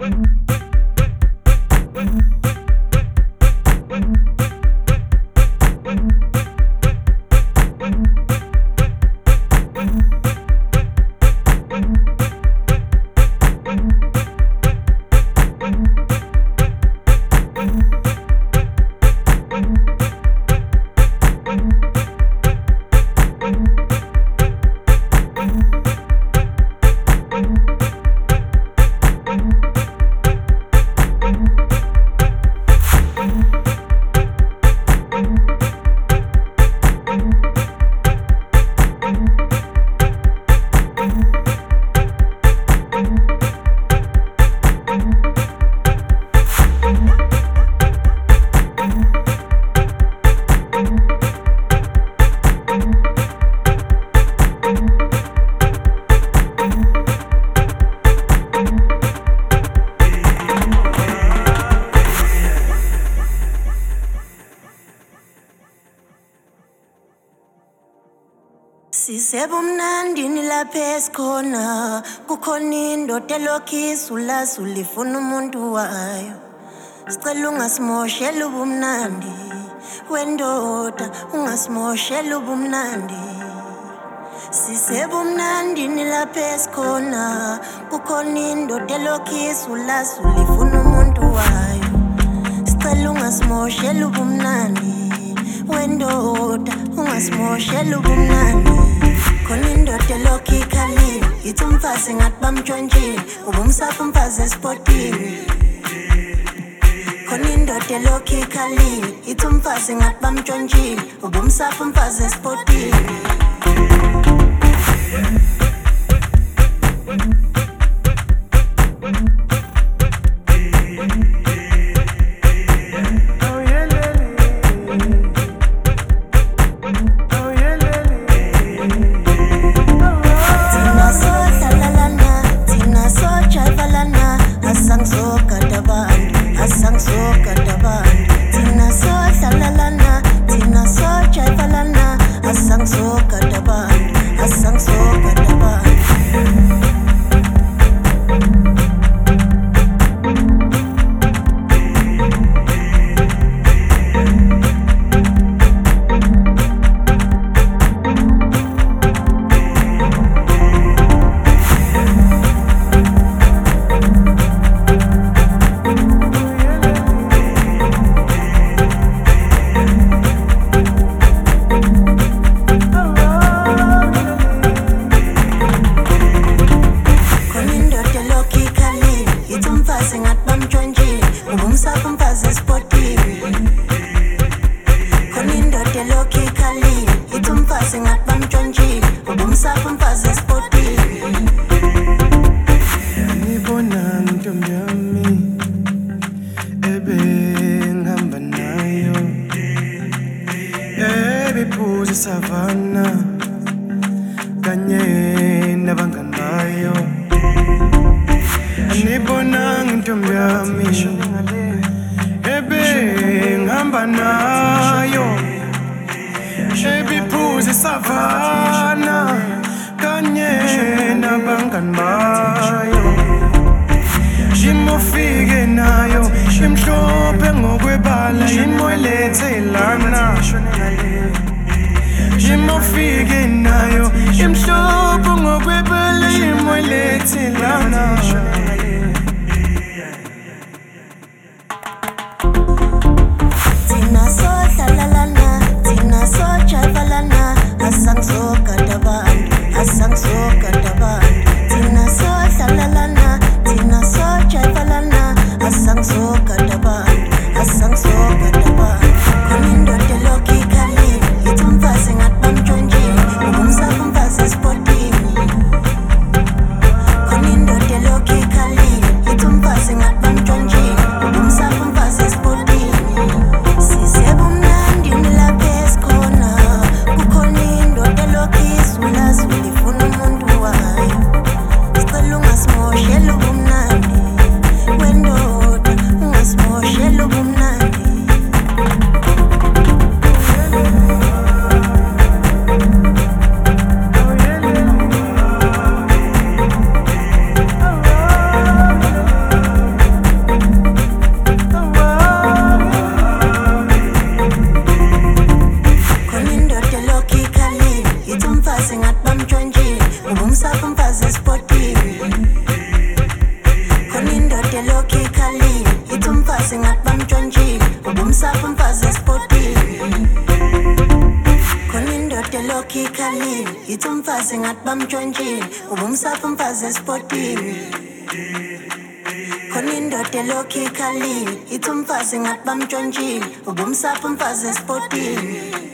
Sisebumnandi nilapha esikhona kukhona indoda elokhu ulazula ifuna umuntu wayo. Sicela ungasimosheli ubumnandi wendoda, ungasimosheli ubumnandi. Sisebumnandi nilapha esikhona kukhona indoda elokhu ulazula ifuna umuntu wayo. Sicela ungasimosheli ubumnandi wendoda, ungasimosheli ubumnandi. Khona indoda elokhu ikhalile, ithi umfazi ngathi bamtshontshile, ubumsapha umfazi esipotini. Khona indoda elokhu ikhalile, ithi umfazi ngathi bamtshontshile, ubumsapha umfazi esipotini. Savannah kanye nabangani bayo anibonanga intombi yami ngihamba nayo ebiphuze Savannah kanye nabangani bayo imofike nayo imhlophe ngokwebala imolethe lana imofike nayo imhlophe ngokwebala imolethe lana. Tina sohlala lana, tina sojayiva lana, asangizogada abantu, asangizogada abantu. Tina sohlala lana, tina sojayiva lana, asangizogada abantu, asangizogada abantu. Khona indoda elokhu ikhalile, ithi umfazi ngathi bamtshontshile, ubumsapha umfazi esipotini. Khona indoda elokhu ikhalile. elokhu ikhalile ithi umfazi ngathi bamtshontshile ubumsapha umfazi esipotile khona indoda elokhu ikhalile ithi umfazi ngathi bamtshontshile ubumsapha umfazi esipotile